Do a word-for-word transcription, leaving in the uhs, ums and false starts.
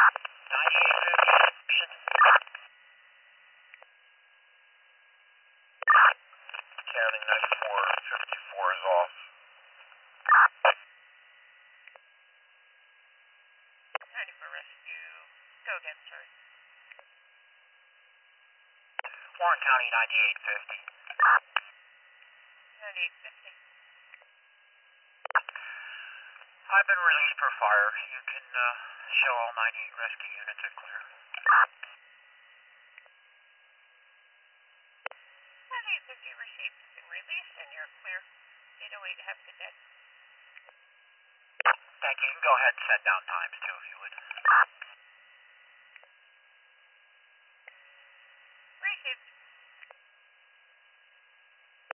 ninety-eight fifty. Counting ninety-four fifty-four is off. ninety-four rescue. Go again, sorry. Warren County ninety-eight fifty. ninety-eight fifty. I've been released for fire. You can uh, show all ninety-eight rescue units are clear. ninety-eight fifty received. Been released and you're clear. eight oh eight, have a good day. Thank you. You can go ahead and set down times too if you would.